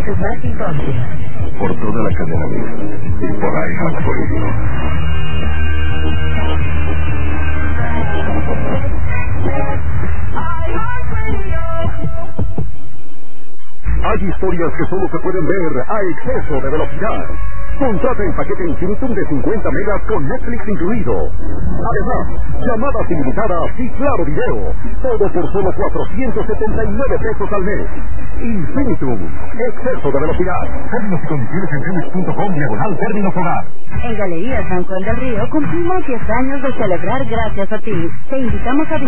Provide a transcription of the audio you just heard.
tus más incómodos. Por toda la cadena Mix y por iHeartRadio. Hay historias que solo se pueden ver a exceso de velocidad. Contrata el paquete Infinitum de 50 megas con Netflix incluido. Además, llamadas ilimitadas y claro video. Todo por solo 479 pesos al mes. Infinitum, exceso de velocidad. Términos y condiciones en Telmex.com/términos hogar. En Galerías San Juan del Río cumplimos 10 años de celebrar gracias a ti. Te invitamos a